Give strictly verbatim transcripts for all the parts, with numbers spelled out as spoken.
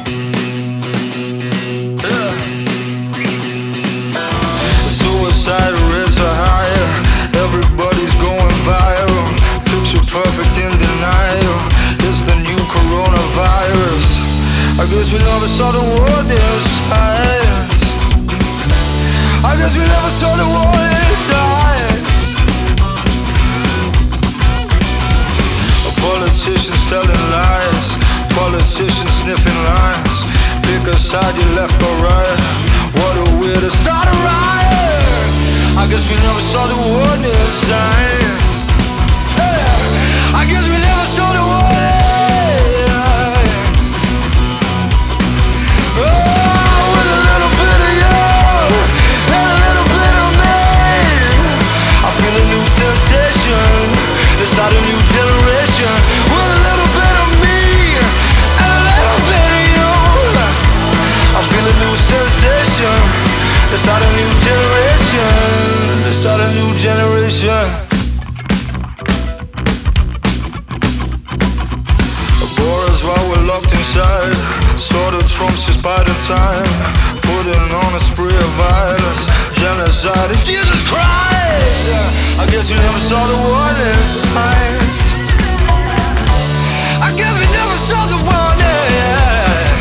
Yeah. Suicide rates are higher, everybody's going viral. Picture perfect in denial, it's the new coronavirus. I guess we never saw the world this size. I guess we never saw the world this size. Politicians telling lies, politicians sniffing lines. Pick a side, you left or right. What a way to start a riot. I guess we never saw the world this size. Yeah. I guess we never saw the world. Let's start a new generation with a little bit of me and a little bit of you. I feel a new sensation. Let's start a new generation. Let's start a new generation. Bore us while we're locked inside. Sort of Trump's just biding time. Putting on a spree of violence, genocide, and Jesus Christ. Yeah. I guess we never saw the war this size. I guess we never saw the war this.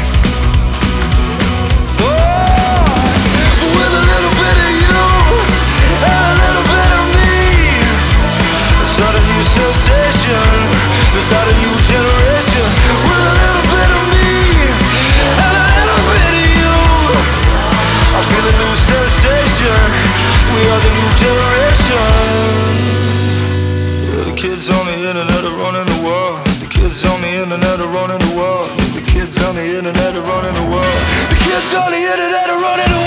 Oh, but with a little bit of you and a little bit of me, let's start a new sensation. Let's start a new generation with a little bit of me and a little bit of you. I feel a new sensation. We are the new generation. Yeah, the kids on the internet are running the world. The kids on the internet are running the world. The kids on the internet are running the world. The kids on the internet are running the world.